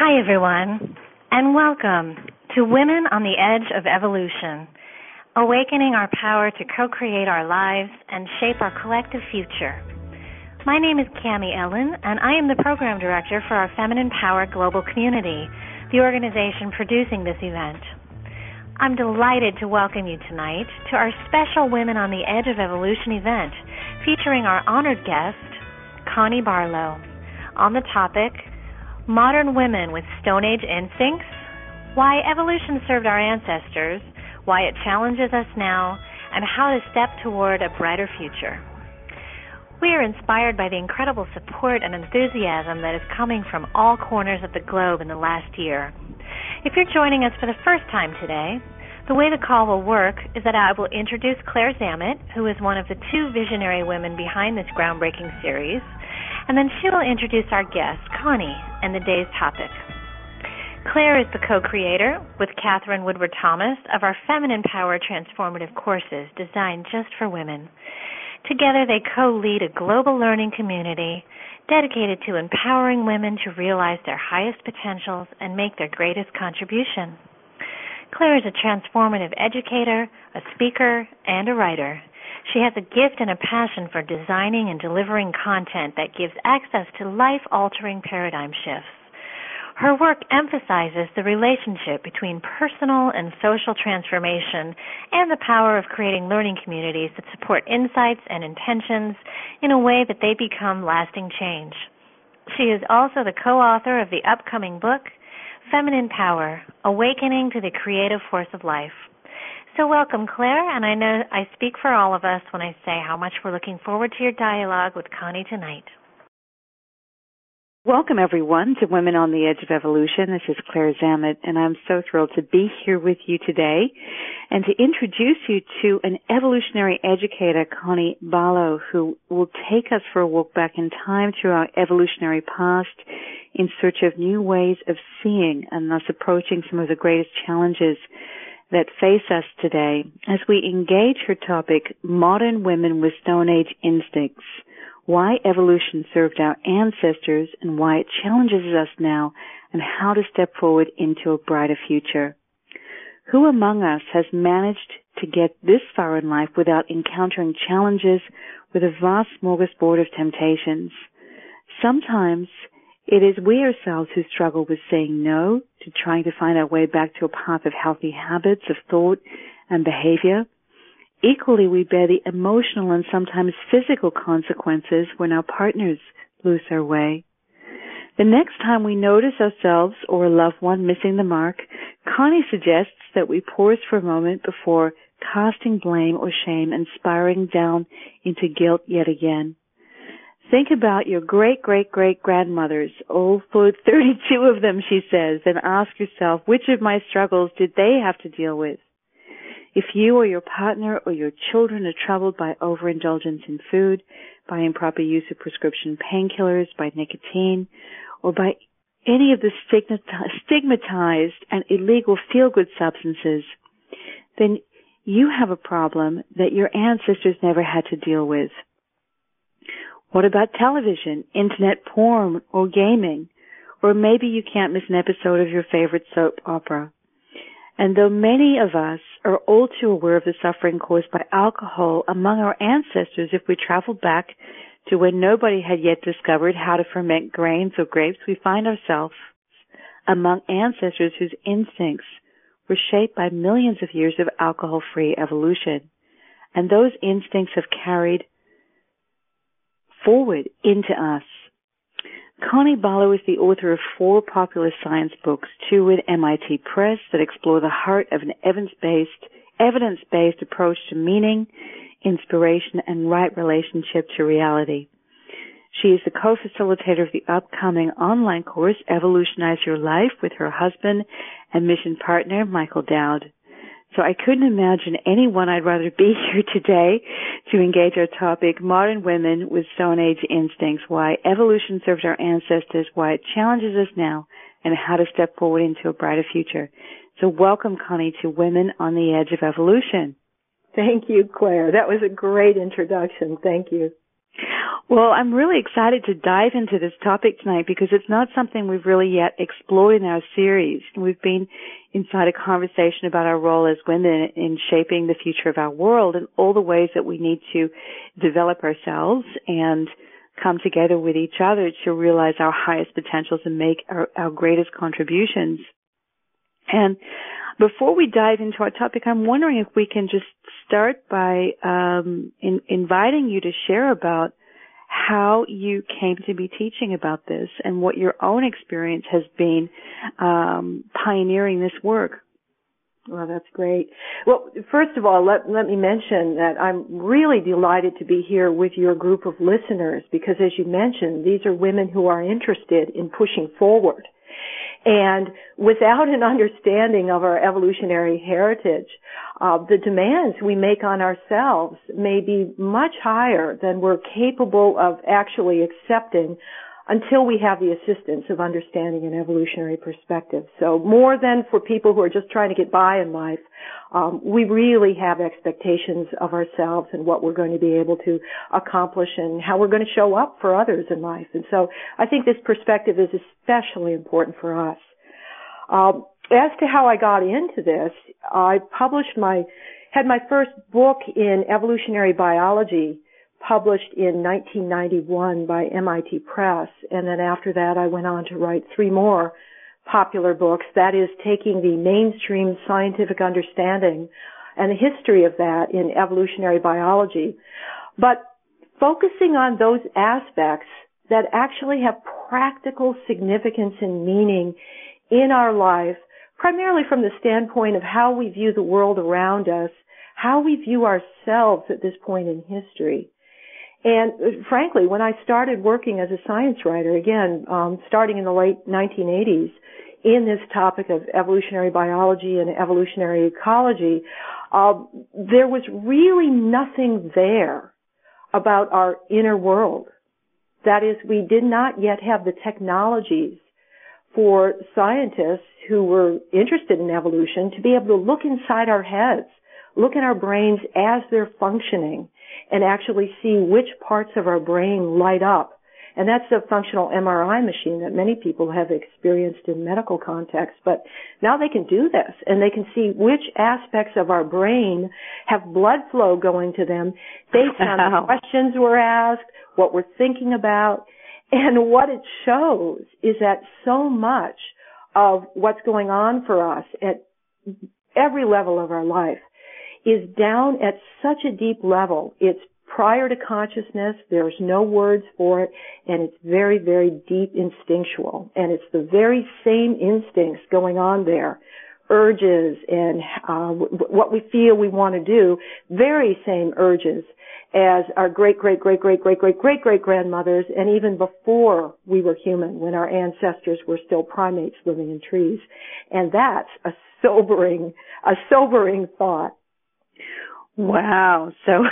Hi, everyone, and welcome to Women on the Edge of Evolution, awakening our power to co-create our lives and shape our collective future. My name is Cami Ellen, and I am the Program Director for our Feminine Power Global Community, the organization producing this event. I'm delighted to welcome you tonight to our special Women on the Edge of Evolution event, featuring our honored guest, Connie Barlow, on the topic, Modern Women with Stone Age Instincts, Why Evolution Served Our Ancestors, Why It Challenges Us Now, and How to Step Toward a Brighter Future. We are inspired by the incredible support and enthusiasm that is coming from all corners of the globe in the last year. If you're joining us for the first time today, the way the call will work is that I will introduce Claire Zammit, who is one of the two visionary women behind this groundbreaking series, and then she will introduce our guest, Connie, and the day's topic. Claire is the co-creator, with Catherine Woodward Thomas, of our Feminine Power Transformative Courses designed just for women. Together, they co-lead a global learning community dedicated to empowering women to realize their highest potentials and make their greatest contribution. Claire is a transformative educator, a speaker, and a writer. She has a gift and a passion for designing and delivering content that gives access to life-altering paradigm shifts. Her work emphasizes the relationship between personal and social transformation and the power of creating learning communities that support insights and intentions in a way that they become lasting change. She is also the co-author of the upcoming book, Feminine Power, Awakening to the Creative Force of Life. So welcome, Claire, and I know I speak for all of us when I say how much we're looking forward to your dialogue with Connie tonight. Welcome, everyone, to Women on the Edge of Evolution. This is Claire Zammit, and I'm so thrilled to be here with you today and to introduce you to an evolutionary educator, Connie Barlow, who will take us for a walk back in time through our evolutionary past in search of new ways of seeing and thus approaching some of the greatest challenges that face us today as we engage her topic, Modern Women with Stone Age Instincts, Why Evolution Served Our Ancestors and Why It Challenges Us Now, and How to Step Forward into a Brighter Future. Who among us has managed to get this far in life without encountering challenges with a vast smorgasbord of temptations? Sometimes it is we ourselves who struggle with saying no to trying to find our way back to a path of healthy habits of thought and behavior. Equally, we bear the emotional and sometimes physical consequences when our partners lose their way. The next time we notice ourselves or a loved one missing the mark, Connie suggests that we pause for a moment before casting blame or shame and spiraling down into guilt yet again. Think about your great-great-great-grandmothers, all for 32 of them, she says, and ask yourself, which of my struggles did they have to deal with? If you or your partner or your children are troubled by overindulgence in food, by improper use of prescription painkillers, by nicotine, or by any of the stigmatized and illegal feel-good substances, then you have a problem that your ancestors never had to deal with. What about television, internet porn, or gaming? Or maybe you can't miss an episode of your favorite soap opera. And though many of us are all too aware of the suffering caused by alcohol among our ancestors, if we travel back to when nobody had yet discovered how to ferment grains or grapes, we find ourselves among ancestors whose instincts were shaped by millions of years of alcohol-free evolution. And those instincts have carried forward into us. Connie Barlow is the author of 4 popular science books, 2 with MIT Press that explore the heart of an evidence-based approach to meaning, inspiration, and right relationship to reality. She is the co-facilitator of the upcoming online course, Evolutionize Your Life, with her husband and mission partner, Michael Dowd. So I couldn't imagine anyone I'd rather be here today to engage our topic, Modern Women with Stone Age Instincts, Why Evolution Served Our Ancestors, Why It Challenges Us Now, and How to Step Forward into a Brighter Future. So welcome, Connie, to Women on the Edge of Evolution. Thank you, Claire. That was a great introduction. Thank you. Well, I'm really excited to dive into this topic tonight because it's not something we've really yet explored in our series. We've been inside a conversation about our role as women in shaping the future of our world and all the ways that we need to develop ourselves and come together with each other to realize our highest potentials and make our greatest contributions. And before we dive into our topic, I'm wondering if we can just start by inviting you to share about how you came to be teaching about this and what your own experience has been pioneering this work. Well, that's great. Well, first of all, let me mention that I'm really delighted to be here with your group of listeners because, as you mentioned, these are women who are interested in pushing forward. And without an understanding of our evolutionary heritage, the demands we make on ourselves may be much higher than we're capable of actually accepting until we have the assistance of understanding an evolutionary perspective. So more than for people who are just trying to get by in life, we really have expectations of ourselves and what we're going to be able to accomplish and how we're going to show up for others in life. And so I think this perspective is especially important for us. As to how I got into this, I had my first book in evolutionary biology published in 1991 by MIT Press, and then after that I went on to write 3 more popular books, that is taking the mainstream scientific understanding and the history of that in evolutionary biology, but focusing on those aspects that actually have practical significance and meaning in our life, primarily from the standpoint of how we view the world around us, how we view ourselves at this point in history. And frankly, when I started working as a science writer, again, starting in the late 1980s, in this topic of evolutionary biology and evolutionary ecology, there was really nothing there about our inner world. That is, we did not yet have the technologies for scientists who were interested in evolution to be able to look inside our heads, look at our brains as they're functioning, and actually see which parts of our brain light up. And that's a functional MRI machine that many people have experienced in medical contexts. But now they can do this, and they can see which aspects of our brain have blood flow going to them based on the questions we're asked, what we're thinking about. And what it shows is that so much of what's going on for us at every level of our life is down at such a deep level. It's prior to consciousness. There's no words for it, and it's very, very deep instinctual. And it's the very same instincts going on there, urges and what we feel we want to do, very same urges as our great-great-great-great-great-great-great-grandmothers, and even before we were human, when our ancestors were still primates living in trees. And that's a sobering thought. Wow. So,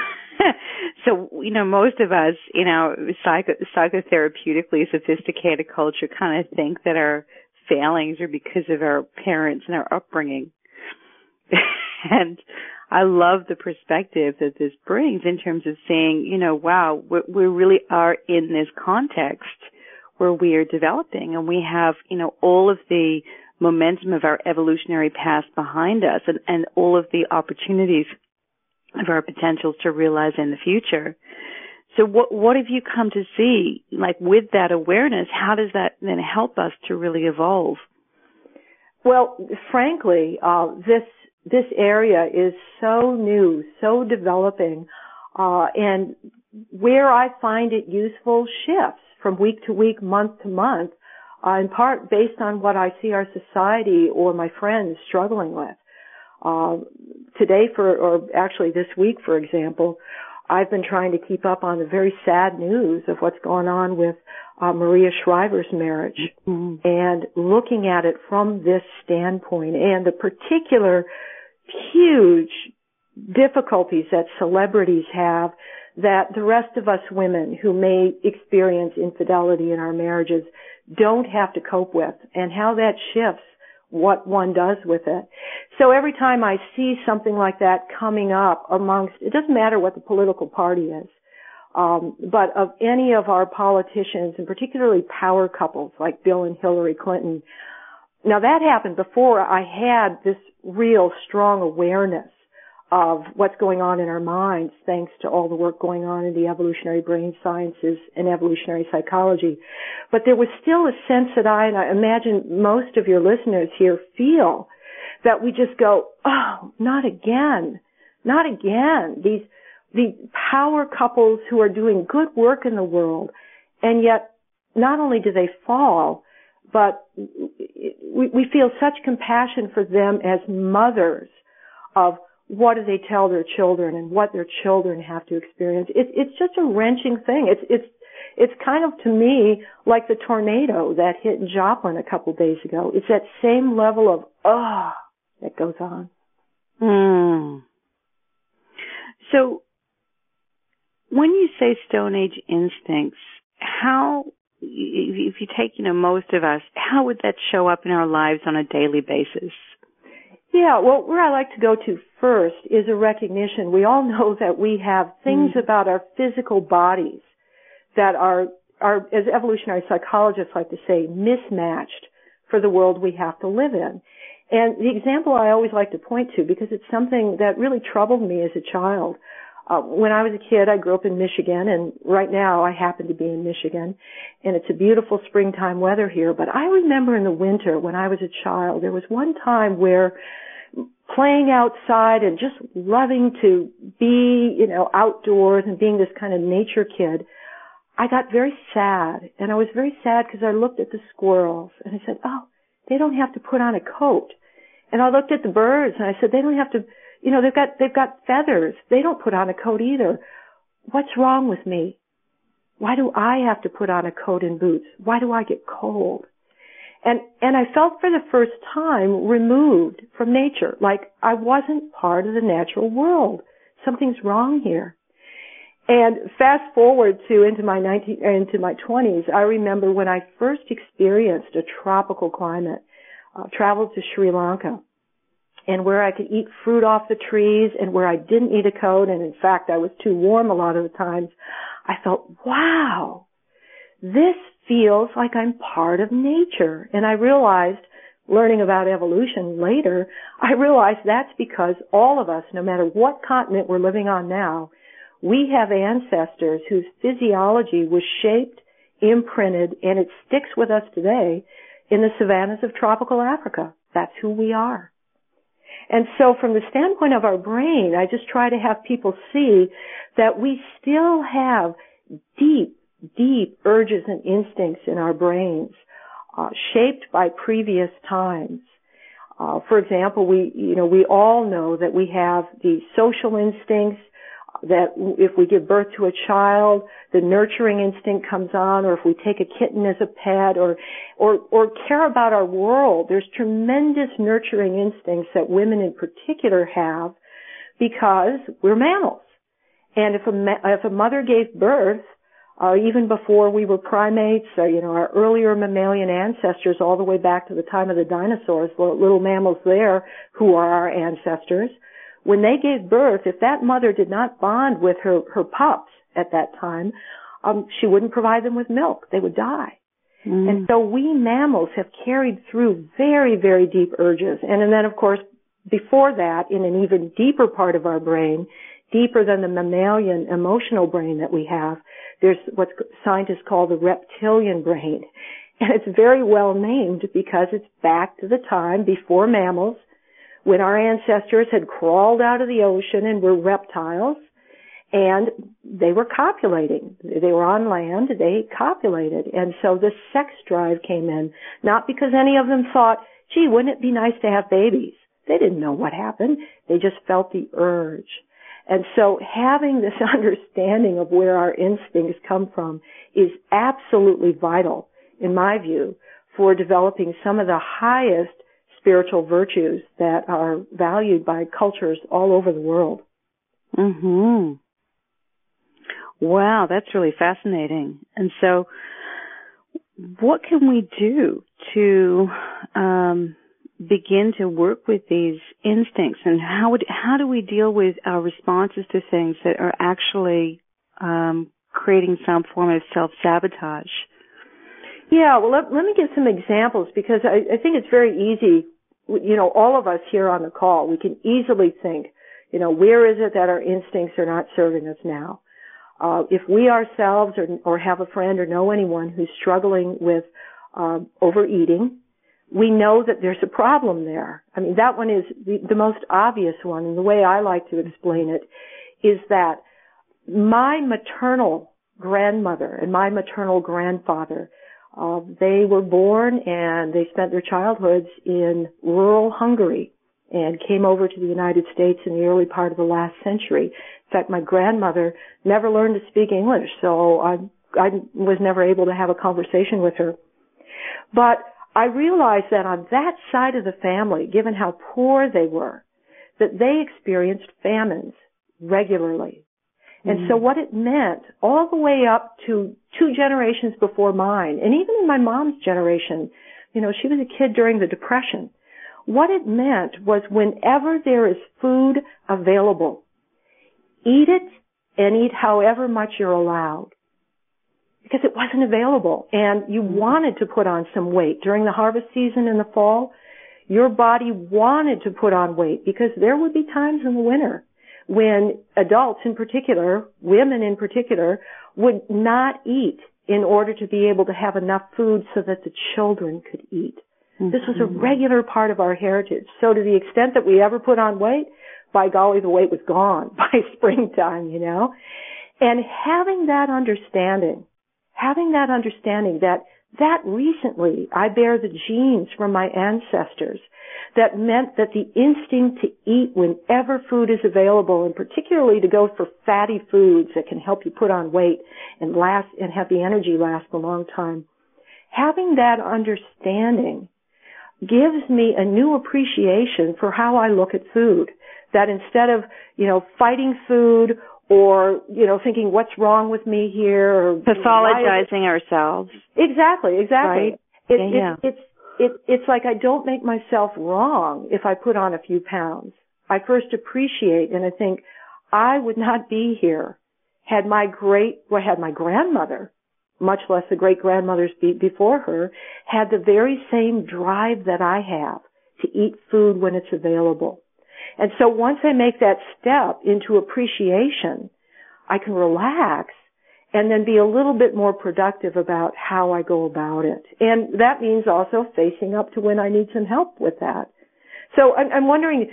most of us in our psychotherapeutically sophisticated culture kind of think that our failings are because of our parents and our upbringing. And I love the perspective that this brings in terms of saying, wow, we really are in this context where we are developing and we have, all of the momentum of our evolutionary past behind us and all of the opportunities of our potentials to realize in the future. So what have you come to see, like with that awareness, how does that then help us to really evolve? Well, frankly, this area is so new, so developing, and where I find it useful shifts from week to week, month to month, in part based on what I see our society or my friends struggling with. Today, or actually this week, for example, I've been trying to keep up on the very sad news of what's going on with Maria Shriver's marriage, and looking at it from this standpoint and the particular huge difficulties that celebrities have that the rest of us women who may experience infidelity in our marriages don't have to cope with, and how that shifts what one does with it. So every time I see something like that coming up amongst, it doesn't matter what the political party is, but of any of our politicians, and particularly power couples like Bill and Hillary Clinton. Now that happened before I had this real strong awareness of what's going on in our minds, thanks to all the work going on in the evolutionary brain sciences and evolutionary psychology. But there was still a sense that and I imagine most of your listeners here feel, that we just go, oh, not again, not again. These power couples who are doing good work in the world, and yet not only do they fall, but we feel such compassion for them as mothers of what do they tell their children and what their children have to experience. It's just a wrenching thing. It's kind of, to me, like the tornado that hit in Joplin a couple days ago. It's that same level of, that goes on. So, when you say Stone Age instincts, how, if you take, most of us, how would that show up in our lives on a daily basis? Yeah, well, where I like to go to first is a recognition. We all know that we have things about our physical bodies that are, as evolutionary psychologists like to say, mismatched for the world we have to live in. And the example I always like to point to, because it's something that really troubled me as a child. When I was a kid, I grew up in Michigan, and right now I happen to be in Michigan, and it's a beautiful springtime weather here. But I remember in the winter when I was a child, there was one time where playing outside and just loving to be, outdoors and being this kind of nature kid, I got very sad. And I was very sad because I looked at the squirrels and I said, oh, they don't have to put on a coat. And I looked at the birds and I said, they don't have to, they've got feathers. They don't put on a coat either. What's wrong with me? Why do I have to put on a coat and boots? Why do I get cold? And I felt for the first time removed from nature, like I wasn't part of the natural world. Something's wrong here. And fast forward to into my 20s, I remember when I first experienced a tropical climate, traveled to Sri Lanka, and where I could eat fruit off the trees and where I didn't need a coat, and in fact I was too warm a lot of the times, I felt, wow, this feels like I'm part of nature. And I realized, learning about evolution later, I realized that's because all of us, no matter what continent we're living on now, we have ancestors whose physiology was shaped, imprinted, and it sticks with us today in the savannas of tropical Africa. That's who we are. And so from the standpoint of our brain, I just try to have people see that we still have deep, deep urges and instincts in our brains, shaped by previous times. For example, we all know that we have the social instincts, that if we give birth to a child, the nurturing instinct comes on, or if we take a kitten as a pet, or care about our world, there's tremendous nurturing instincts that women in particular have because we're mammals. And if a mother gave birth, even before we were primates, our earlier mammalian ancestors, all the way back to the time of the dinosaurs, little mammals there who are our ancestors, when they gave birth, if that mother did not bond with her pups at that time, she wouldn't provide them with milk. They would die. And so we mammals have carried through very, very deep urges. And then, of course, before that, in an even deeper part of our brain, deeper than the mammalian emotional brain that we have, there's what scientists call the reptilian brain. And it's very well named because it's back to the time before mammals, when our ancestors had crawled out of the ocean and were reptiles, and they were copulating. They were on land, they copulated. And so the sex drive came in, not because any of them thought, gee, wouldn't it be nice to have babies? They didn't know what happened. They just felt the urge. And so having this understanding of where our instincts come from is absolutely vital, in my view, for developing some of the highest spiritual virtues that are valued by cultures all over the world. Wow, that's really fascinating. And so what can we do to begin to work with these instincts, and how do we deal with our responses to things that are actually creating some form of self-sabotage? Yeah, well, let me give some examples because I think it's very easy. You know, all of us here on the call, we can easily think, you know, where is it that our instincts are not serving us now? If we ourselves or have a friend or know anyone who's struggling with overeating, we know that there's a problem there. I mean, that one is the most obvious one, and the way I like to explain it is that my maternal grandmother and my maternal grandfather, they were born and they spent their childhoods in rural Hungary and came over to the United States in the early part of the last century. In fact, my grandmother never learned to speak English, so I was never able to have a conversation with her. But I realized that on that side of the family, given how poor they were, that they experienced famines regularly. And so what it meant, all the way up to 2 generations before mine, and even in my mom's generation, you know, she was a kid during the Depression, what it meant was whenever there is food available, eat it and eat however much you're allowed. Because it wasn't available and you wanted to put on some weight. During the harvest season in the fall, your body wanted to put on weight because there would be times in the winter when adults in particular, women in particular, would not eat in order to be able to have enough food so that the children could eat. This was a regular part of our heritage. So to the extent that we ever put on weight, by golly, the weight was gone by springtime, you know. And having that understanding that recently I bear the genes from my ancestors that meant that the instinct to eat whenever food is available, and particularly to go for fatty foods that can help you put on weight and last and have the energy last a long time. Having that understanding gives me a new appreciation for how I look at food. That instead of, you know, fighting food or, you know, thinking what's wrong with me here, or pathologizing ourselves. Exactly. Right? It's like I don't make myself wrong if I put on a few pounds. I first appreciate, and I think I would not be here had my grandmother, much less the great grandmothers before her, had the very same drive that I have to eat food when it's available. And so once I make that step into appreciation, I can relax and then be a little bit more productive about how I go about it. And that means also facing up to when I need some help with that. So I'm wondering,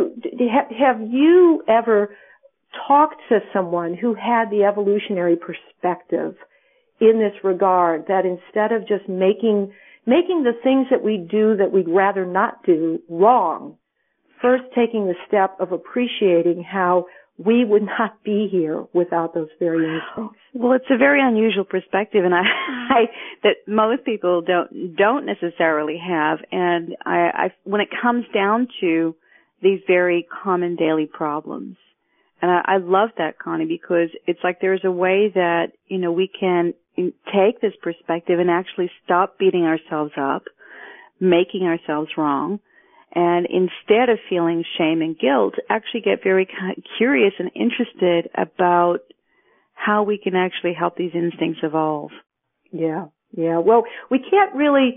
have you ever talked to someone who had the evolutionary perspective in this regard, that instead of just making the things that we do that we'd rather not do wrong, first taking the step of appreciating how we would not be here without those very instincts? Well, it's a very unusual perspective, and I that most people don't necessarily have. And I when it comes down to these very common daily problems, and I love that, Connie, because it's like there's a way that, you know, we can take this perspective and actually stop beating ourselves up, making ourselves wrong, and instead of feeling shame and guilt, actually get very curious and interested about how we can actually help these instincts evolve. Yeah. Well, we can't really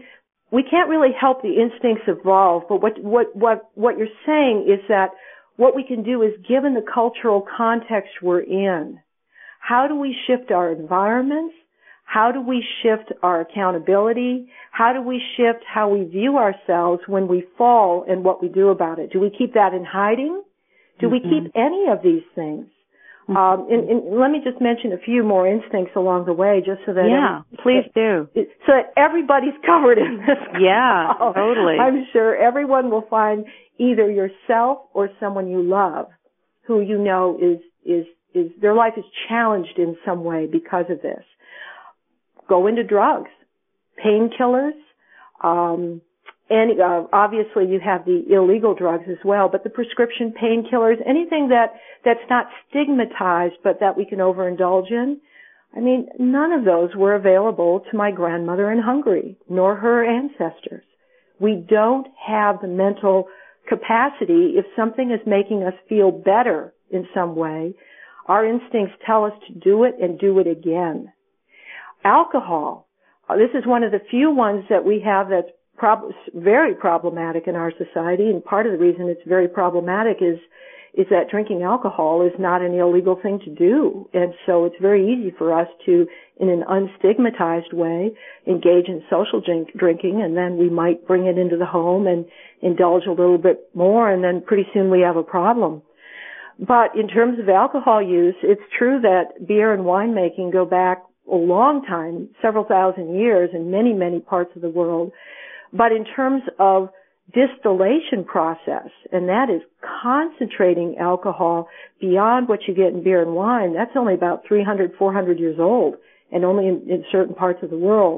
help the instincts evolve, but what you're saying is that what we can do is, given the cultural context we're in, how do we shift our environments? How do we shift our accountability? How do we shift how we view ourselves when we fall and what we do about it? Do we keep that in hiding? Do we keep any of these things? And let me just mention a few more instincts along the way, just so that please do, so that everybody's covered in this. Yeah, totally. I'm sure everyone will find either yourself or someone you love who you know is their life is challenged in some way because of this. Go into drugs, painkillers, and obviously you have the illegal drugs as well, but the prescription painkillers, anything that's not stigmatized but that we can overindulge in. I mean, none of those were available to my grandmother in Hungary, nor her ancestors. We don't have the mental capacity, if something is making us feel better in some way, Our instincts tell us to do it and do it again. Alcohol, this is one of the few ones that we have that's very problematic in our society, and part of the reason it's very problematic is that drinking alcohol is not an illegal thing to do. And so it's very easy for us to, in an unstigmatized way, engage in social drinking, and then we might bring it into the home and indulge a little bit more, and then pretty soon we have a problem. But in terms of alcohol use, it's true that beer and winemaking go back a long time, several thousand years in many, many parts of the world. But in terms of distillation process, and that is concentrating alcohol beyond what you get in beer and wine, that's only about 300, 400 years old, and only in certain parts of the world.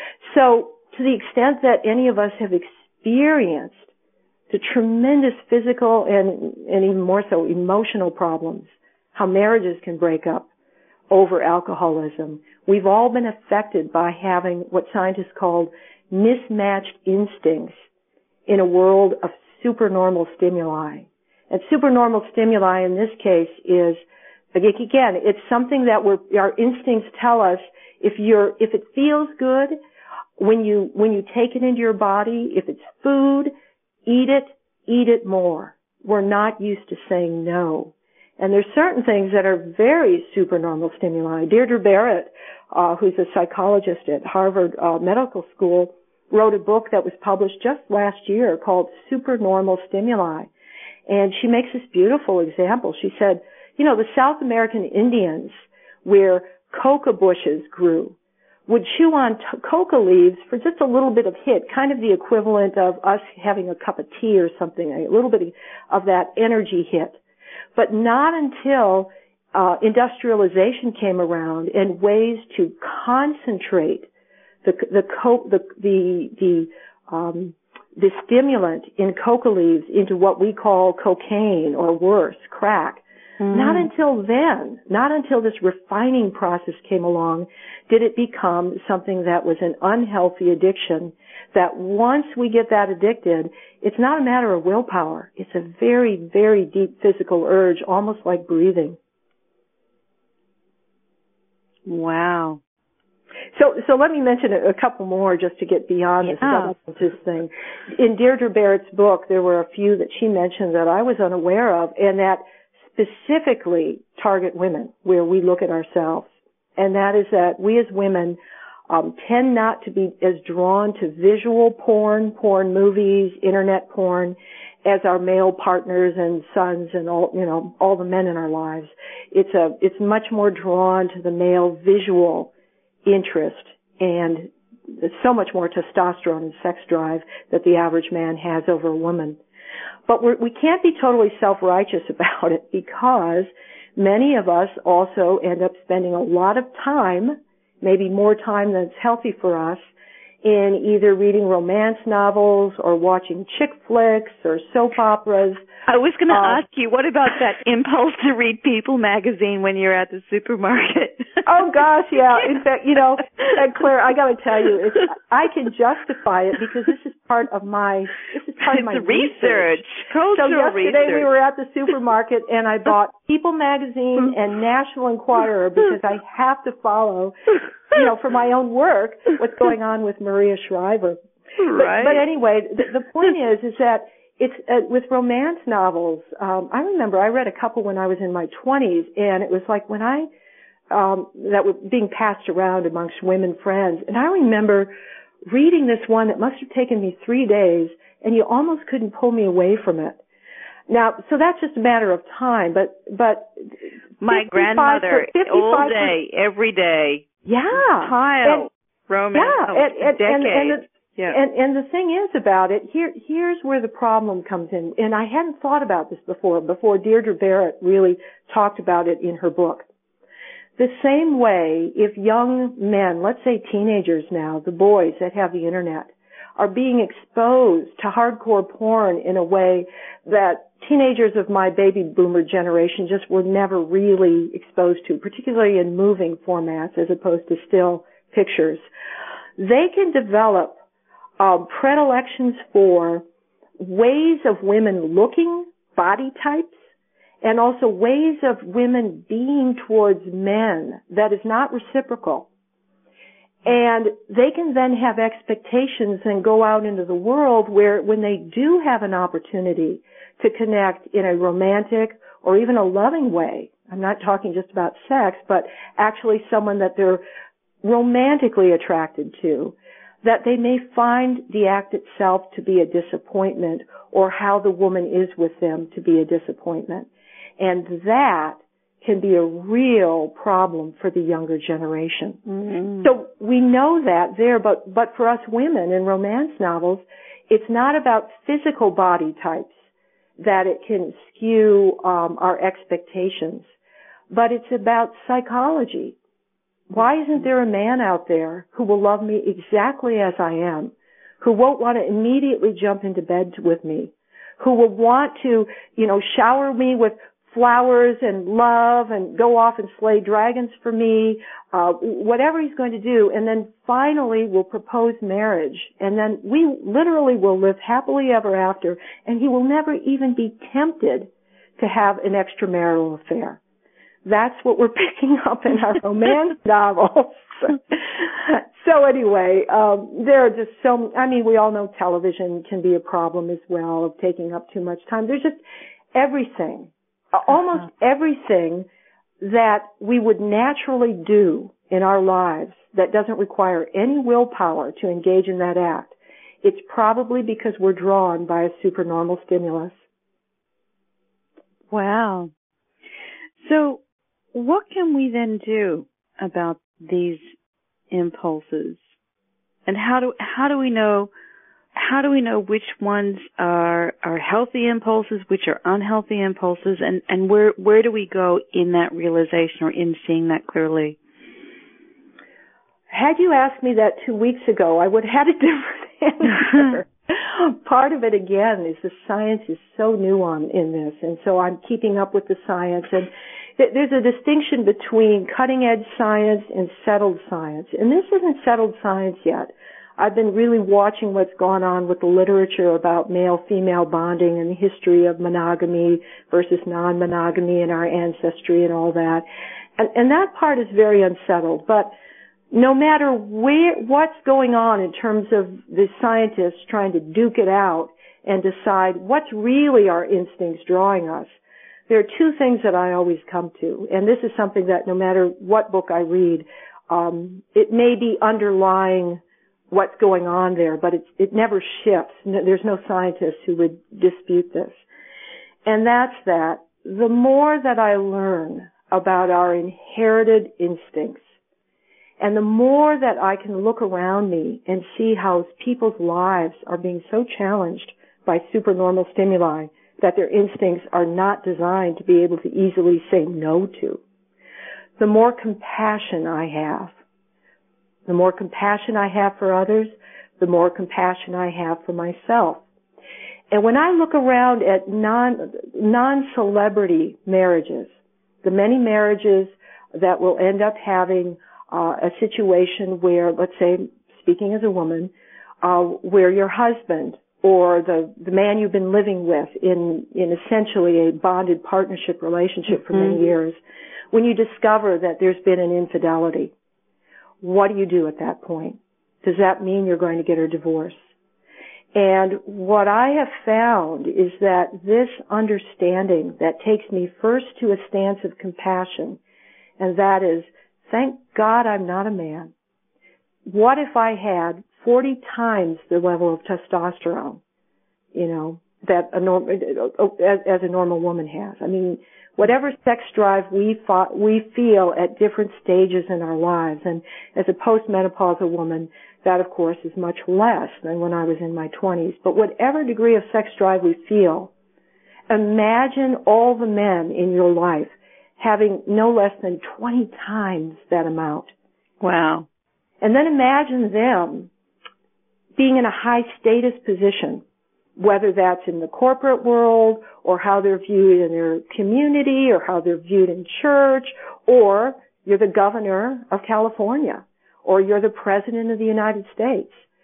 So to the extent that any of us have experienced the tremendous physical and even more so emotional problems, how marriages can break up over alcoholism, we've all been affected by having what scientists call mismatched instincts in a world of supernormal stimuli. And supernormal stimuli in this case is, again, it's something that our instincts tell us if it feels good when you take it into your body, if it's food, eat it more. We're not used to saying no. And there's certain things that are very supernormal stimuli. Deirdre Barrett, who's a psychologist at Harvard Medical School, wrote a book that was published just last year called Supernormal Stimuli. And she makes this beautiful example. She said, the South American Indians, where coca bushes grew, would chew on coca leaves for just a little bit of hit, kind of the equivalent of us having a cup of tea or something, a little bit of that energy hit. But not until industrialization came around and ways to concentrate the stimulant in coca leaves into what we call cocaine or worse, crack. Not until then, not until this refining process came along, did it become something that was an unhealthy addiction, that once we get that addicted, it's not a matter of willpower. It's a very, very deep physical urge, almost like breathing. Wow. So let me mention a couple more just to get beyond this substances thing. In Deirdre Barrett's book, there were a few that she mentioned that I was unaware of, and that specifically target women, where we look at ourselves. And that is that we as women tend not to be as drawn to visual porn movies, internet porn, as our male partners and sons and all the men in our lives. It's much more drawn to the male visual interest, and there's so much more testosterone and sex drive that the average man has over a woman. But we can't be totally self-righteous about it, because many of us also end up spending a lot of time, maybe more time than is healthy for us, in either reading romance novels or watching chick flicks or soap operas. I was going to ask you, what about that impulse to read People magazine when you're at the supermarket? Oh gosh, yeah. In fact, Claire, I got to tell you, I can justify it because this is part of my research. So yesterday we were at the supermarket and I bought People magazine and National Enquirer because I have to follow, for my own work, what's going on with Maria Shriver. Right. But anyway, the point is that it's with romance novels. I remember I read a couple when I was in my 20s, and it was like when that were being passed around amongst women friends. And I remember reading this one that must have taken me 3 days, and you almost couldn't pull me away from it. Now, so that's just a matter of time, but my grandmother, all day, every day. Yeah. Child, romance, decades. And the thing is about it, here's where the problem comes in. And I hadn't thought about this before Deirdre Barrett really talked about it in her book. The same way, if young men, let's say teenagers now, the boys that have the internet, are being exposed to hardcore porn in a way that teenagers of my baby boomer generation just were never really exposed to, particularly in moving formats as opposed to still pictures, they can develop predilections for ways of women looking, body types, and also ways of women being towards men that is not reciprocal. And they can then have expectations and go out into the world where when they do have an opportunity to connect in a romantic or even a loving way, I'm not talking just about sex, but actually someone that they're romantically attracted to, that they may find the act itself to be a disappointment or how the woman is with them to be a disappointment. And that can be a real problem for the younger generation. Mm-hmm. So we know that there, but for us women in romance novels, it's not about physical body types that it can skew our expectations, but it's about psychology. Why isn't there a man out there who will love me exactly as I am, who won't want to immediately jump into bed with me, who will want to, shower me with flowers and love and go off and slay dragons for me, whatever he's going to do, and then finally will propose marriage, and then we literally will live happily ever after, and he will never even be tempted to have an extramarital affair. That's what we're picking up in our romance novels. So anyway, there are just we all know television can be a problem as well, of taking up too much time. There's just everything. Almost everything that we would naturally do in our lives that doesn't require any willpower to engage in that act, it's probably because we're drawn by a supernormal stimulus. Wow. So what can we then do about these impulses? And how do we know which ones are healthy impulses, which are unhealthy impulses, and where do we go in that realization or in seeing that clearly? Had you asked me that 2 weeks ago, I would have had a different answer. Part of it, again, is the science is so nuanced in this, and so I'm keeping up with the science. And there's a distinction between cutting-edge science and settled science, and this isn't settled science yet. I've been really watching what's gone on with the literature about male-female bonding and the history of monogamy versus non-monogamy and our ancestry and all that. And that part is very unsettled. But no matter what's going on in terms of the scientists trying to duke it out and decide what's really our instincts drawing us, there are two things that I always come to. And this is something that no matter what book I read, it may be underlying what's going on there, but it never shifts. There's no scientist who would dispute this. And that's that the more that I learn about our inherited instincts, and the more that I can look around me and see how people's lives are being so challenged by supernormal stimuli that their instincts are not designed to be able to easily say no to, the more compassion I have. The more compassion I have for others, the more compassion I have for myself. And when I look around at non-celebrity marriages, the many marriages that will end up having a situation where, let's say, speaking as a woman, where your husband or the man you've been living with in essentially a bonded partnership relationship for many years, when you discover that there's been an infidelity, what do you do at that point? Does that mean you're going to get a divorce? And what I have found is that this understanding that takes me first to a stance of compassion, and that is, thank God I'm not a man. What if I had 40 times the level of testosterone, that as a normal woman has? I mean, whatever sex drive we feel at different stages in our lives, and as a postmenopausal woman, that of course is much less than when I was in my 20s. But whatever degree of sex drive we feel, imagine all the men in your life having no less than 20 times that amount. Wow. And then imagine them being in a high status position, whether that's in the corporate world or how they're viewed in their community or how they're viewed in church, or you're the governor of California or you're the president of the United States.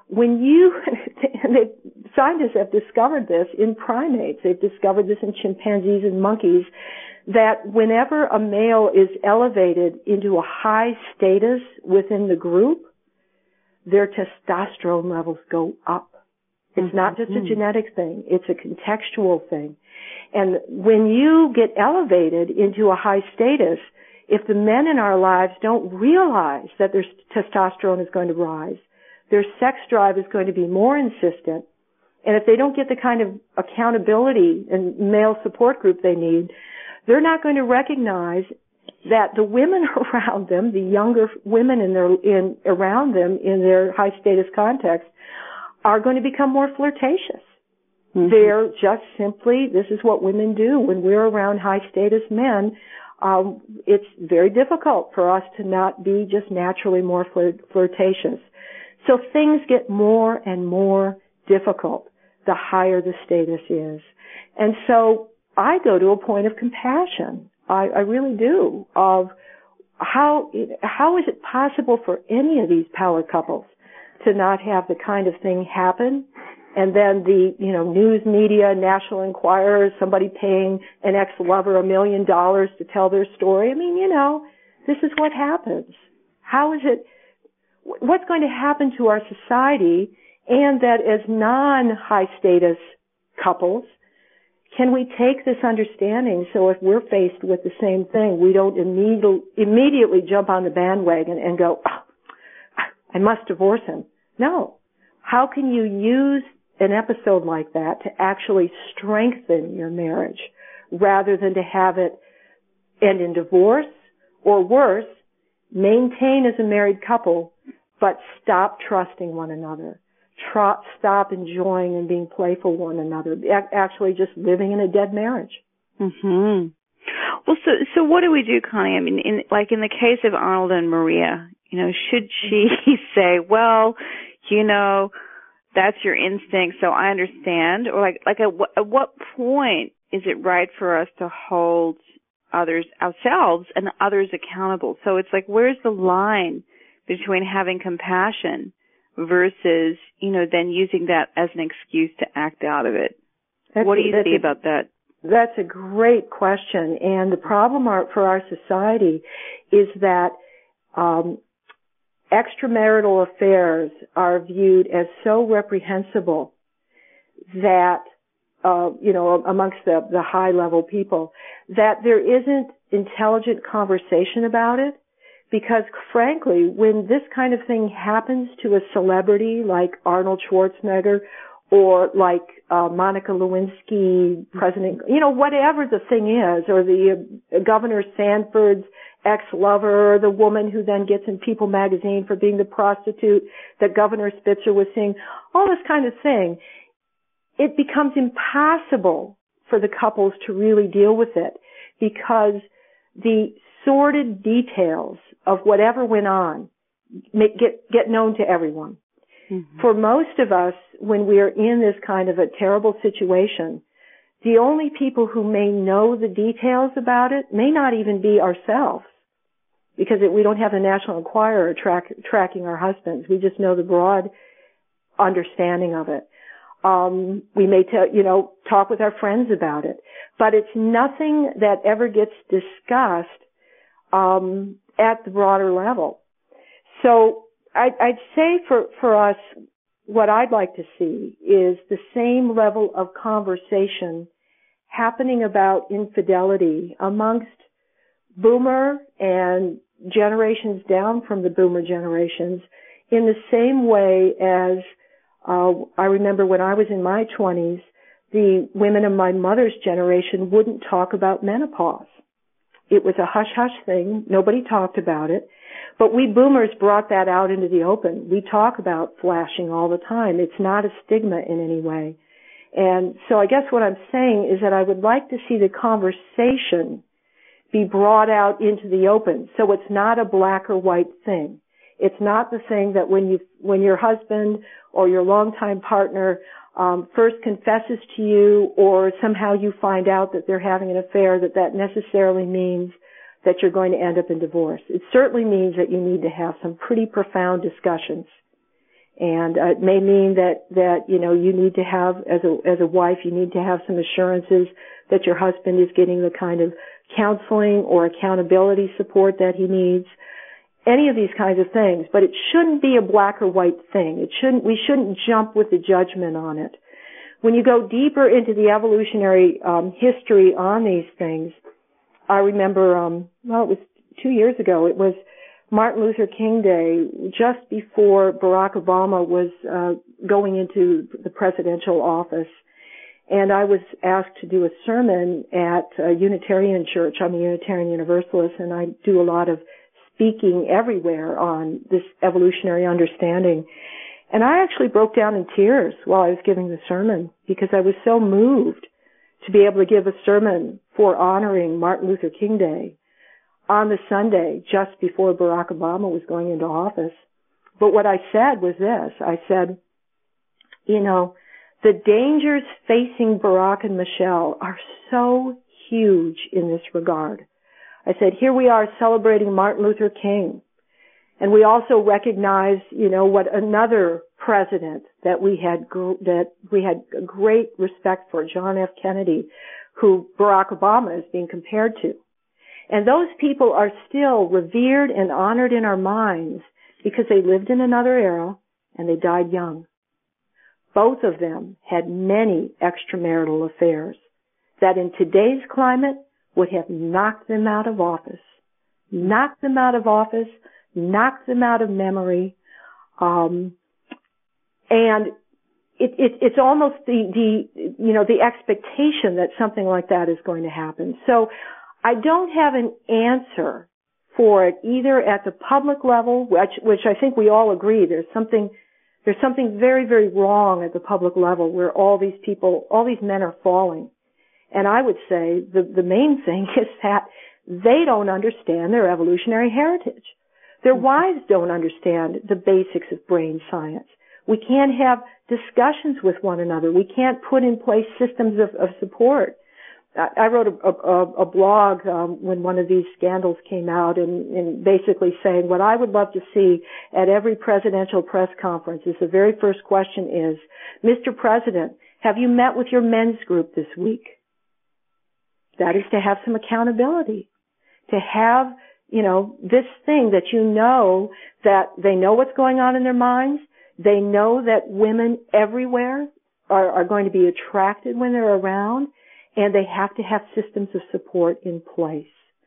when you, and scientists have discovered this in primates, they've discovered this in chimpanzees and monkeys, that whenever a male is elevated into a high status within the group, their testosterone levels go up. It's not just a genetic thing, it's a contextual thing. And when you get elevated into a high status, if the men in our lives don't realize that their testosterone is going to rise, their sex drive is going to be more insistent, and if they don't get the kind of accountability and male support group they need, they're not going to recognize that the women around them, the younger women around them in their high status context, are going to become more flirtatious. They're just simply, this is what women do. When we're around high status men, it's very difficult for us to not be just naturally more flirtatious. So things get more and more difficult the higher the status is. And so I go to a point of compassion. I really do, of how is it possible for any of these power couples to not have the kind of thing happen, and then the, news media, National Enquirer, somebody paying an ex-lover $1 million to tell their story. I mean, this is what happens. How is it, what's going to happen to our society, and that as non-high status couples, can we take this understanding so if we're faced with the same thing, we don't immediately jump on the bandwagon and go, I must divorce him. No. How can you use an episode like that to actually strengthen your marriage rather than to have it end in divorce, or worse, maintain as a married couple but stop trusting one another, stop enjoying and being playful with one another, actually just living in a dead marriage. Well, so what do we do, Connie? I mean, in the case of Arnold and Maria, should she say, well, that's your instinct, so I understand? Or at what point is it right for us to hold ourselves and others accountable? So it's where's the line between having compassion versus, then using that as an excuse to act out of it? What do you say about that? That's a great question. And the problem for our society is that extramarital affairs are viewed as so reprehensible that, amongst the high-level people, that there isn't intelligent conversation about it. Because, frankly, when this kind of thing happens to a celebrity like Arnold Schwarzenegger or like Monica Lewinsky, president, whatever the thing is, or the Governor Sanford's ex-lover, or the woman who then gets in People magazine for being the prostitute that Governor Spitzer was seeing, all this kind of thing, it becomes impossible for the couples to really deal with it because the sordid details of whatever went on get known to everyone. For most of us, when we are in this kind of a terrible situation, the only people who may know the details about it may not even be ourselves, because we don't have the National Enquirer tracking our husbands. We just know the broad understanding of it. We may talk with our friends about it, but it's nothing that ever gets discussed at the broader level. So I'd say for us, what I'd like to see is the same level of conversation happening about infidelity amongst boomer and generations down from the boomer generations in the same way as I remember when I was in my 20s, the women of my mother's generation wouldn't talk about menopause. It was a hush-hush thing. Nobody talked about it. But we boomers brought that out into the open. We talk about flashing all the time. It's not a stigma in any way. And so I guess what I'm saying is that I would like to see the conversation be brought out into the open. So it's not a black or white thing. It's not the thing that when your husband or your longtime partner first confesses to you, or somehow you find out that they're having an affair, that necessarily means that you're going to end up in divorce. It certainly means that you need to have some pretty profound discussions. And it may mean that you need to have, as a wife, you need to have some assurances that your husband is getting the kind of counseling or accountability support that he needs. Any of these kinds of things, but it shouldn't be a black or white thing. We shouldn't jump with the judgment on it. When you go deeper into the evolutionary history on these things, I remember, it was 2 years ago. It was Martin Luther King Day, just before Barack Obama was going into the presidential office. And I was asked to do a sermon at a Unitarian church. I'm a Unitarian Universalist, and I do a lot of speaking everywhere on this evolutionary understanding. And I actually broke down in tears while I was giving the sermon because I was so moved to be able to give a sermon for honoring Martin Luther King Day on the Sunday just before Barack Obama was going into office. But what I said was this. I said, the dangers facing Barack and Michelle are so huge in this regard. I said, here we are celebrating Martin Luther King. And we also recognize, what another president that we had great respect for, John F. Kennedy, who Barack Obama is being compared to. And those people are still revered and honored in our minds because they lived in another era and they died young. Both of them had many extramarital affairs that in today's climate would have knocked them out of office, knocked them out of memory, and it's almost the expectation that something like that is going to happen. So I don't have an answer for it either at the public level, which I think we all agree there's something very, very wrong at the public level where all these men are falling. And I would say the main thing is that they don't understand their evolutionary heritage. Their wives don't understand the basics of brain science. We can't have discussions with one another. We can't put in place systems of support. I wrote a blog when one of these scandals came out and basically saying what I would love to see at every presidential press conference is the very first question is, Mr. President, have you met with your men's group this week? That is to have some accountability, to have, this thing that that they know what's going on in their minds. They know that women everywhere are going to be attracted when they're around, and they have to have systems of support in place.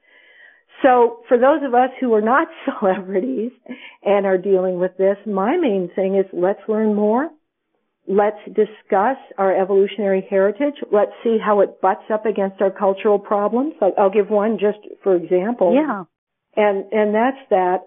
So for those of us who are not celebrities and are dealing with this, my main thing is let's learn more. Let's discuss our evolutionary heritage. Let's see how it butts up against our cultural problems. I'll give one just for example. Yeah. And that's that,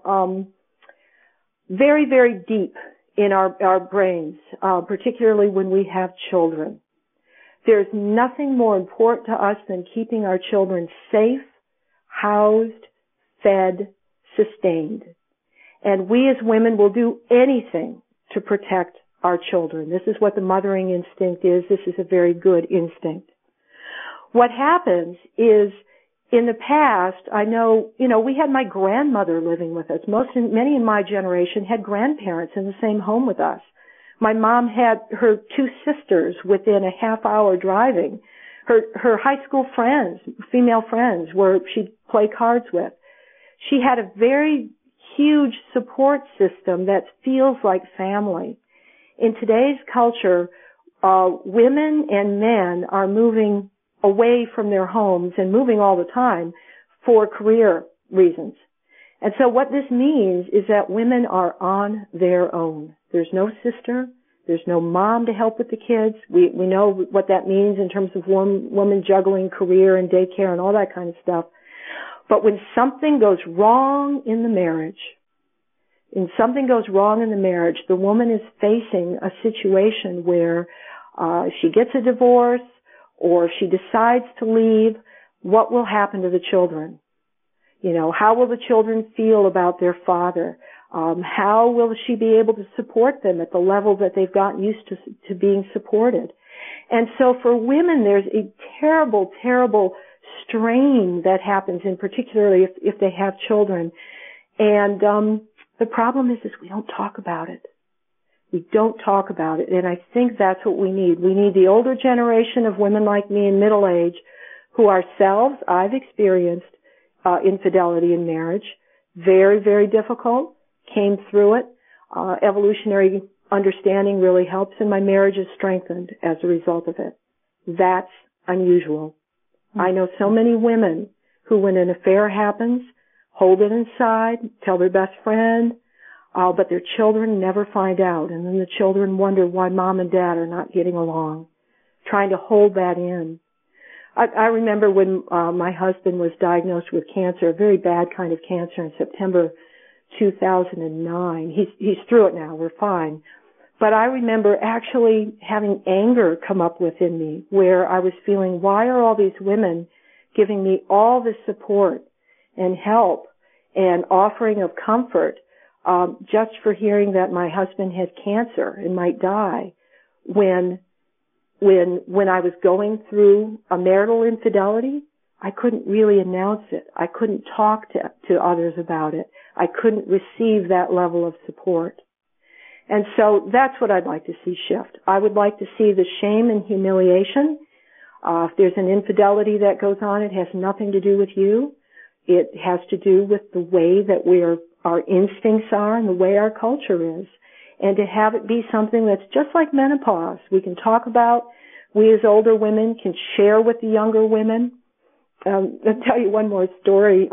very, very deep in our brains, particularly when we have children. There's nothing more important to us than keeping our children safe, housed, fed, sustained. And we as women will do anything to protect our children. This is what the mothering instinct is. This is a very good instinct. What happens is, in the past, I know, we had my grandmother living with us. Many in my generation had grandparents in the same home with us. My mom had her two sisters within a half-hour driving. Her high school friends, female friends, where she'd play cards with. She had a very huge support system that feels like family. In today's culture, women and men are moving away from their homes and moving all the time for career reasons. And so what this means is that women are on their own. There's no sister. There's no mom to help with the kids. We know what that means in terms of women juggling career and daycare and all that kind of stuff. But when something goes wrong in the marriage, the woman is facing a situation where she gets a divorce or she decides to leave. What will happen to the children? How will the children feel about their father? How will she be able to support them at the level that they've gotten used to being supported? And so for women, there's a terrible, terrible strain that happens, and particularly if they have children. And the problem is we don't talk about it. We don't talk about it, and I think that's what we need. We need the older generation of women like me in middle age who ourselves, I've experienced infidelity in marriage. Very, very difficult. Came through it. Evolutionary understanding really helps, and my marriage is strengthened as a result of it. That's unusual. I know so many women who, when an affair happens, hold it inside, tell their best friend, but their children never find out, and then the children wonder why mom and dad are not getting along, trying to hold that in. I remember when my husband was diagnosed with cancer, a very bad kind of cancer, in September 2009. He's through it now. We're fine. But I remember actually having anger come up within me, where I was feeling, why are all these women giving me all this support and help and offering of comfort just for hearing that my husband had cancer and might die, when I was going through a marital infidelity, I couldn't really announce it. I couldn't talk to others about it. I couldn't receive that level of support. And so that's what I'd like to see shift. I would like to see the shame and humiliation. If there's an infidelity that goes on, it has nothing to do with you. It has to do with the way that our instincts are and the way our culture is. And to have it be something that's just like menopause. We can talk about, we as older women can share with the younger women. I'll tell you one more story.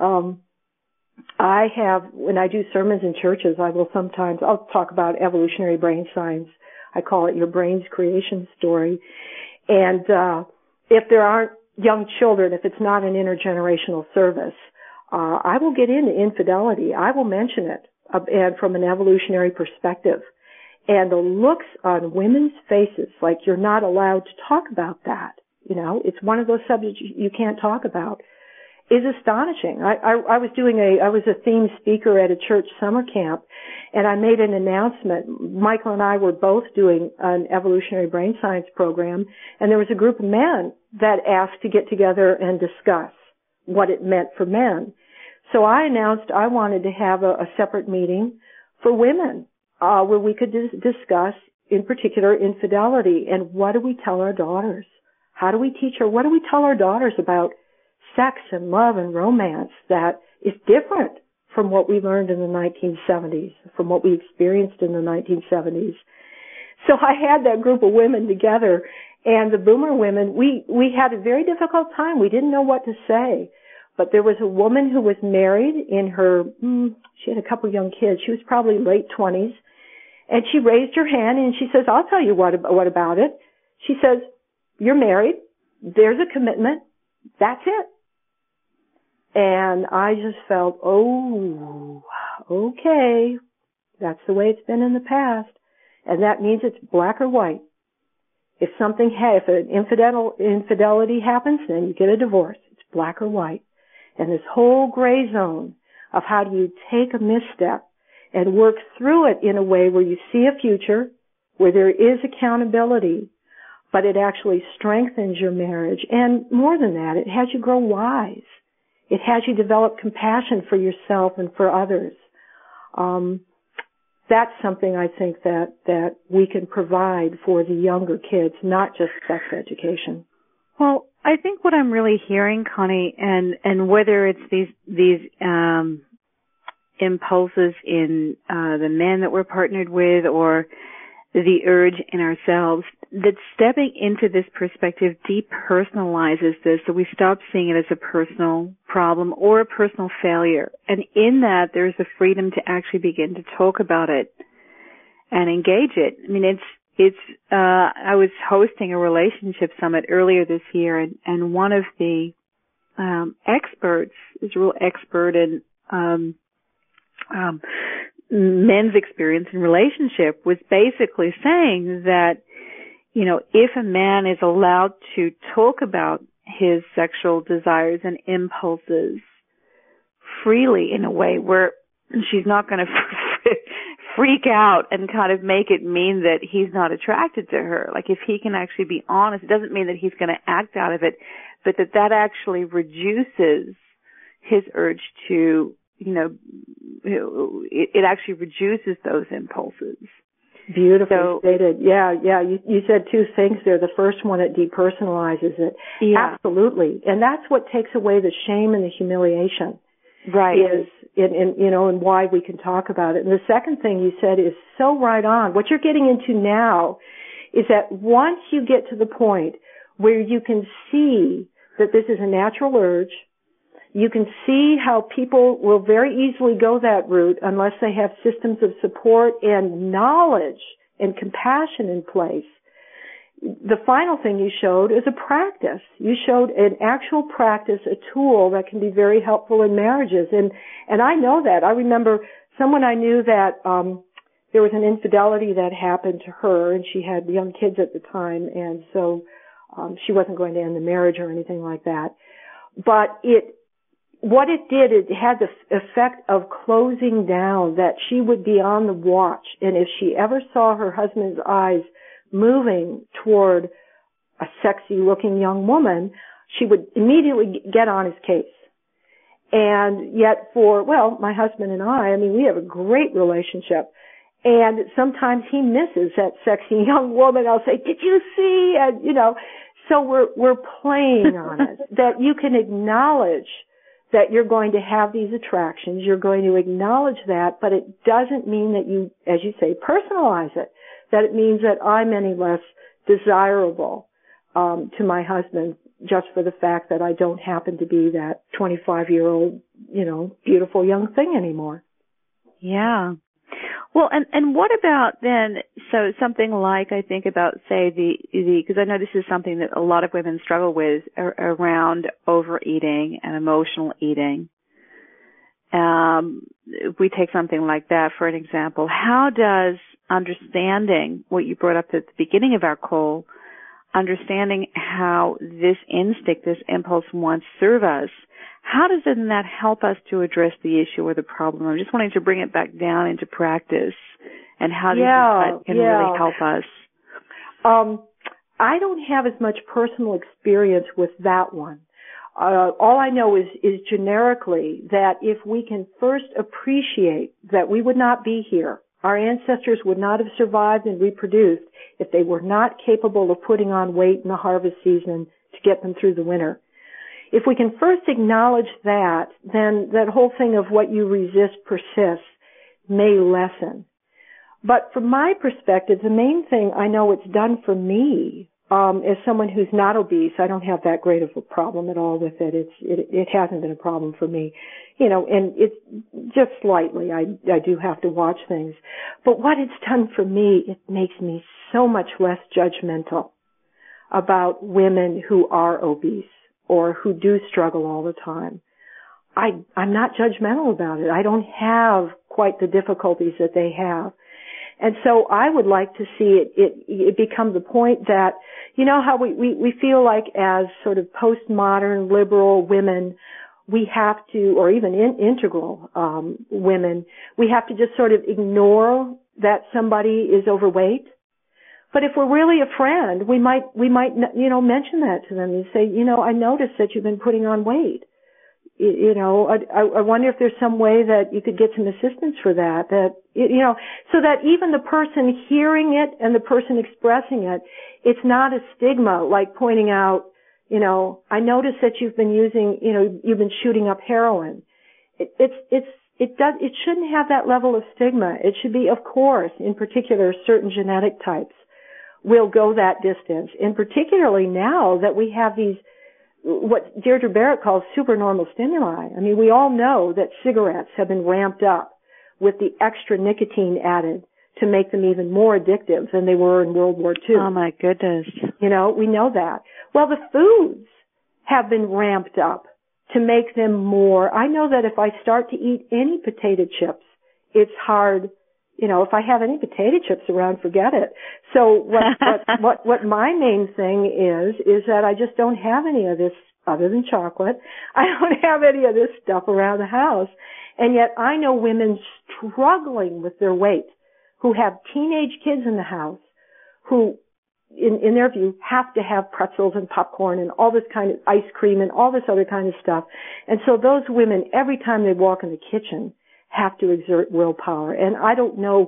I have, when I do sermons in churches, I'll talk about evolutionary brain science. I call it your brain's creation story. And if there aren't young children, if it's not an intergenerational service, I will get into infidelity. I will mention it, and from an evolutionary perspective. And the looks on women's faces, like you're not allowed to talk about that. You know, it's one of those subjects you can't talk about, is astonishing. I was a theme speaker at a church summer camp, and I made an announcement. Michael and I were both doing an evolutionary brain science program, and there was a group of men that asked to get together and discuss what it meant for men. So I announced I wanted to have a separate meeting for women, where we could discuss, in particular, infidelity and what do we tell our daughters? How do we teach her? What do we tell our daughters about sex and love and romance that is different from what we learned in the 1970s, from what we experienced in the 1970s? So I had that group of women together, and the boomer women, we had a very difficult time. We didn't know what to say. But there was a woman who was married in her, she had a couple young kids. She was probably late 20s. And she raised her hand and she says, I'll tell you what about it. She says, you're married. There's a commitment. That's it. And I just felt, oh, okay. That's the way it's been in the past. And that means it's black or white. If an infidelity happens, then you get a divorce. It's black or white. And this whole gray zone of how do you take a misstep and work through it in a way where you see a future, where there is accountability, but it actually strengthens your marriage. And more than that, it has you grow wise. It has you develop compassion for yourself and for others. That's something I think that we can provide for the younger kids, not just sex education. Well, I think what I'm really hearing, Connie, and whether it's these impulses in the men that we're partnered with or the urge in ourselves, that stepping into this perspective depersonalizes this, so we stop seeing it as a personal problem or a personal failure. And in that, there's the freedom to actually begin to talk about it and engage it. I mean, I was hosting a relationship summit earlier this year, and one of the experts is a real expert in men's experience in relationship, was basically saying that, you know, if a man is allowed to talk about his sexual desires and impulses freely in a way where she's not going to freak out and kind of make it mean that he's not attracted to her. Like, if he can actually be honest, it doesn't mean that he's going to act out of it, but that actually reduces his urge to, you know, it actually reduces those impulses. Beautifully stated. Yeah. You said two things there. The first one, it depersonalizes it. Yeah. Absolutely. And that's what takes away the shame and the humiliation. Right. Is and why we can talk about it. And the second thing you said is so right on. What you're getting into now is that once you get to the point where you can see that this is a natural urge, you can see how people will very easily go that route unless they have systems of support and knowledge and compassion in place. The final thing you showed is a practice. You showed an actual practice, a tool that can be very helpful in marriages. And I know that. I remember someone I knew that there was an infidelity that happened to her, and she had young kids at the time, and so she wasn't going to end the marriage or anything like that. But what it did, it had the effect of closing down, that she would be on the watch, and if she ever saw her husband's eyes moving toward a sexy-looking young woman, she would immediately get on his case. And yet my husband and I mean, we have a great relationship, and sometimes he misses that sexy young woman. I'll say, did you see? And, so we're playing on it, that you can acknowledge that you're going to have these attractions, you're going to acknowledge that, but it doesn't mean that you, as you say, personalize it, that it means that I'm any less desirable to my husband just for the fact that I don't happen to be that 25-year-old, beautiful young thing anymore. Yeah. Well, and what about then, so something like, I think about, say, because I know this is something that a lot of women struggle with around overeating and emotional eating. If we take something like that for an example, how does understanding what you brought up at the beginning of our call, understanding how this instinct, this impulse wants to serve us, how does then that help us to address the issue or the problem? I'm just wanting to bring it back down into practice and how that can really help us. I don't have as much personal experience with that one. All I know is generically that if we can first appreciate that we would not be here, our ancestors would not have survived and reproduced if they were not capable of putting on weight in the harvest season to get them through the winter. If we can first acknowledge that, then that whole thing of what you resist persists may lessen. But from my perspective, the main thing I know it's done for me, as someone who's not obese, I don't have that great of a problem at all with it. It hasn't been a problem for me, and it's just slightly. I do have to watch things. But what it's done for me, it makes me so much less judgmental about women who are obese or who do struggle all the time. I'm not judgmental about it. I don't have quite the difficulties that they have. And so I would like to see it become the point that, how we feel like as sort of postmodern liberal women, we have to, or even integral women, we have to just sort of ignore that somebody is overweight. But if we're really a friend, we might mention that to them and say, I noticed that you've been putting on weight. I wonder if there's some way that you could get some assistance for that, so that even the person hearing it and the person expressing it, it's not a stigma like pointing out, I noticed that you've been using, you've been shooting up heroin. It shouldn't have that level of stigma. It should be, of course, in particular, certain genetic types will go that distance. And particularly now that we have these, what Deirdre Barrett calls supernormal stimuli. I mean, we all know that cigarettes have been ramped up with the extra nicotine added to make them even more addictive than they were in World War II. Oh, my goodness. We know that. Well, the foods have been ramped up to make them more. I know that if I start to eat any potato chips, it's hard. If I have any potato chips around, forget it. So what my main thing is that I just don't have any of this other than chocolate. I don't have any of this stuff around the house. And yet I know women struggling with their weight who have teenage kids in the house who, in their view, have to have pretzels and popcorn and all this kind of ice cream and all this other kind of stuff. And so those women, every time they walk in the kitchen, have to exert willpower. And I don't know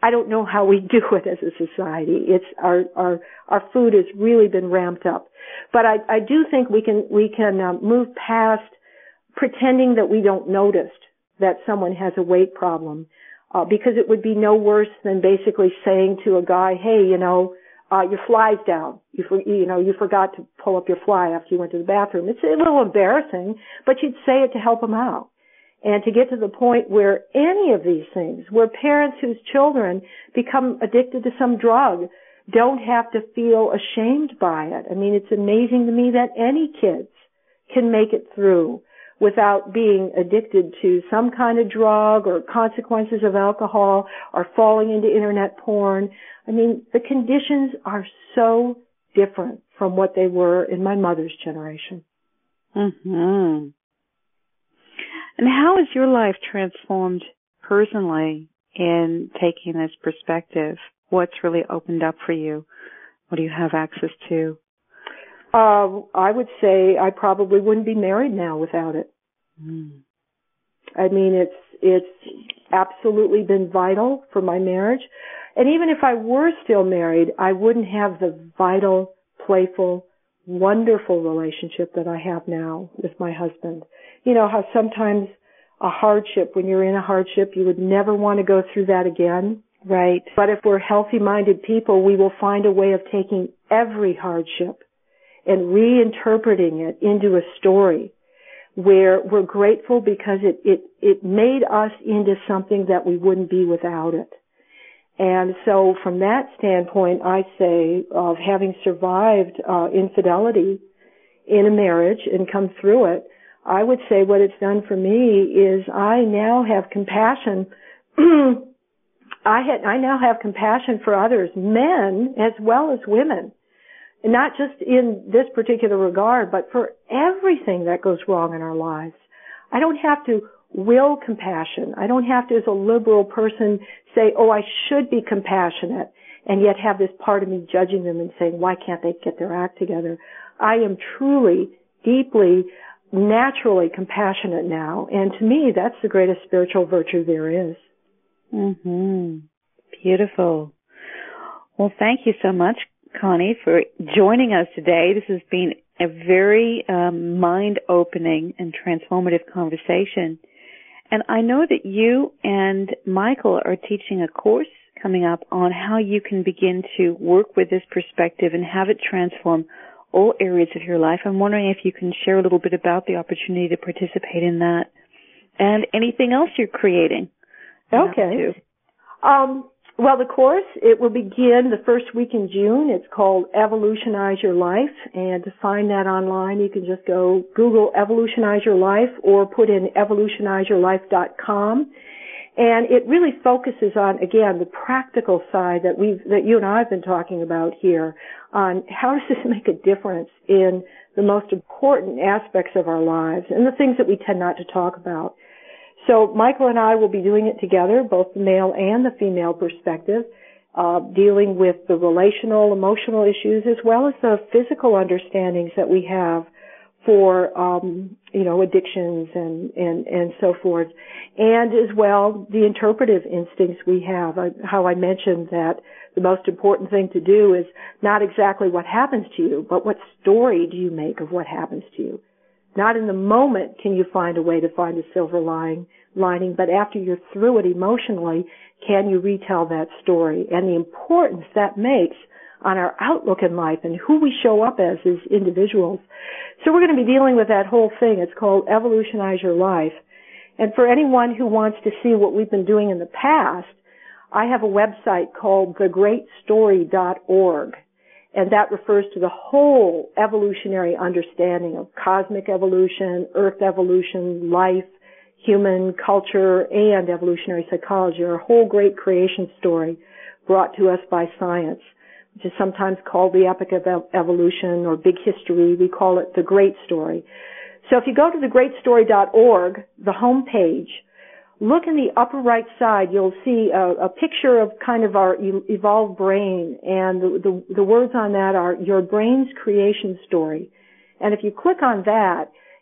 I don't know how we do it as a society. It's our food has really been ramped up. But I do think we can move past pretending that we don't notice that someone has a weight problem, because it would be no worse than basically saying to a guy, hey, your fly's down. You forgot to pull up your fly after you went to the bathroom. It's a little embarrassing, but you'd say it to help him out. And to get to the point where any of these things, where parents whose children become addicted to some drug don't have to feel ashamed by it. I mean, it's amazing to me that any kids can make it through without being addicted to some kind of drug or consequences of alcohol or falling into internet porn. I mean, the conditions are so different from what they were in my mother's generation. Mm-hmm. And how has your life transformed personally in taking this perspective? What's really opened up for you? What do you have access to? I would say I probably wouldn't be married now without it. I mean, it's absolutely been vital for my marriage. And even if I were still married, I wouldn't have the vital, playful, wonderful relationship that I have now with my husband. You know how sometimes a hardship, when you're in a hardship, you would never want to go through that again. Right. But if we're healthy-minded people, we will find a way of taking every hardship and reinterpreting it into a story where we're grateful because it made us into something that we wouldn't be without it. And so from that standpoint, I say of having survived infidelity in a marriage and come through it, I would say what it's done for me is I now have compassion. I now have compassion for others, men as well as women. And not just in this particular regard, but for everything that goes wrong in our lives. I don't have to will compassion. I don't have to, as a liberal person, say, oh, I should be compassionate, and yet have this part of me judging them and saying, why can't they get their act together? I am truly, deeply, naturally compassionate now, and to me, that's the greatest spiritual virtue there is. Mm-hmm. Beautiful. Well, thank you so much, Connie, for joining us today. This has been a very mind-opening and transformative conversation. And I know that you and Michael are teaching a course coming up on how you can begin to work with this perspective and have it transform all areas of your life. I'm wondering if you can share a little bit about the opportunity to participate in that and anything else you're creating. Okay. Well, the course, it will begin the first week in June. It's called Evolutionize Your Life. And to find that online, you can just go Google Evolutionize Your Life or put in evolutionizeyourlife.com. And it really focuses on, again, the practical side that you and I have been talking about here on how does this make a difference in the most important aspects of our lives and the things that we tend not to talk about. So Michael and I will be doing it together, both the male and the female perspective, dealing with the relational, emotional issues as well as the physical understandings that we have for, addictions and so forth. And as well, the interpretive instincts we have. How I mentioned that the most important thing to do is not exactly what happens to you, but what story do you make of what happens to you. Not in the moment can you find a way to find a silver lining, but after you're through it emotionally, can you retell that story and the importance that makes on our outlook in life and who we show up as individuals. So we're going to be dealing with that whole thing. It's called Evolutionize Your Life. And for anyone who wants to see what we've been doing in the past, I have a website called thegreatstory.org. And that refers to the whole evolutionary understanding of cosmic evolution, earth evolution, life, human culture, and evolutionary psychology, our whole great creation story brought to us by science, which is sometimes called the epic of evolution or big history. We call it the great story. So if you go to thegreatstory.org, the home page, look in the upper right side, you'll see a picture of kind of our evolved brain, and the words on that are your brain's creation story. And if you click on that,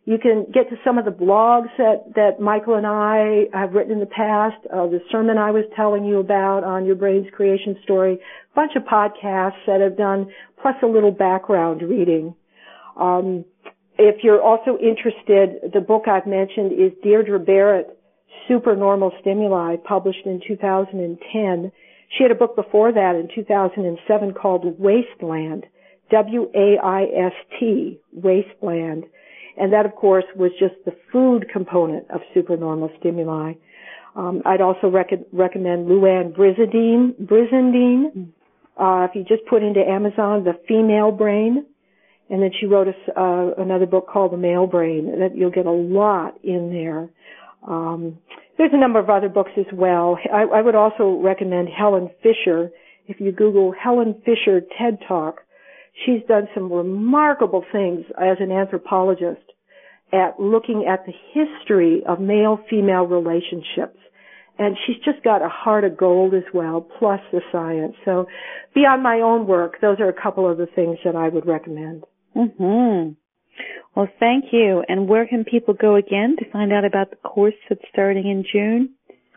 You can get to some of the blogs that Michael and I have written in the past, the sermon I was telling you about on Your Brain's Creation Story, a bunch of podcasts that I've done, plus a little background reading. If you're also interested, the book I've mentioned is Deirdre Barrett, Supernormal Stimuli, published in 2010. She had a book before that in 2007 called Wasteland, W-A-I-S-T, Wasteland. And that, of course, was just the food component of supernormal stimuli. I'd also recommend Luann Brizendine. If you just put into Amazon The Female Brain, and then she wrote another book called The Male Brain. That you'll get a lot in there. There's a number of other books as well. I would also recommend Helen Fisher. If you Google Helen Fisher TED Talk, she's done some remarkable things as an anthropologist at looking at the history of male-female relationships. And she's just got a heart of gold as well, plus the science. So beyond my own work, those are a couple of the things that I would recommend. Mm-hmm. Well, thank you. And where can people go again to find out about the course that's starting in June?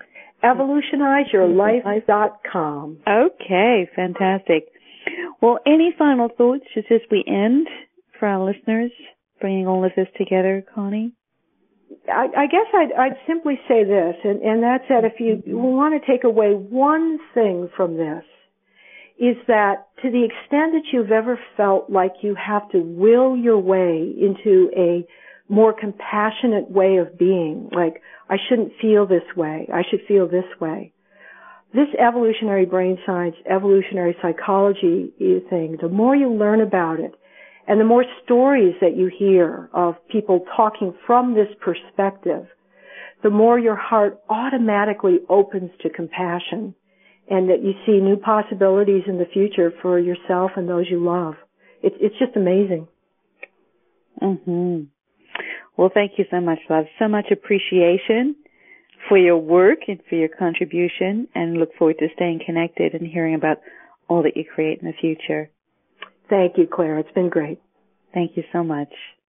EvolutionizeYourLife.com. Okay, fantastic. Well, any final thoughts just as we end for our listeners, bringing all of this together, Connie? I guess I'd simply say this, and that's that if you want to take away one thing from this, is that to the extent that you've ever felt like you have to will your way into a more compassionate way of being, like I shouldn't feel this way, I should feel this way, this evolutionary brain science, evolutionary psychology thing, the more you learn about it, and the more stories that you hear of people talking from this perspective, the more your heart automatically opens to compassion, and that you see new possibilities in the future for yourself and those you love. It's just amazing. Mm-hmm. Well, thank you so much, love. So much appreciation for your work and for your contribution, and look forward to staying connected and hearing about all that you create in the future. Thank you, Claire. It's been great. Thank you so much.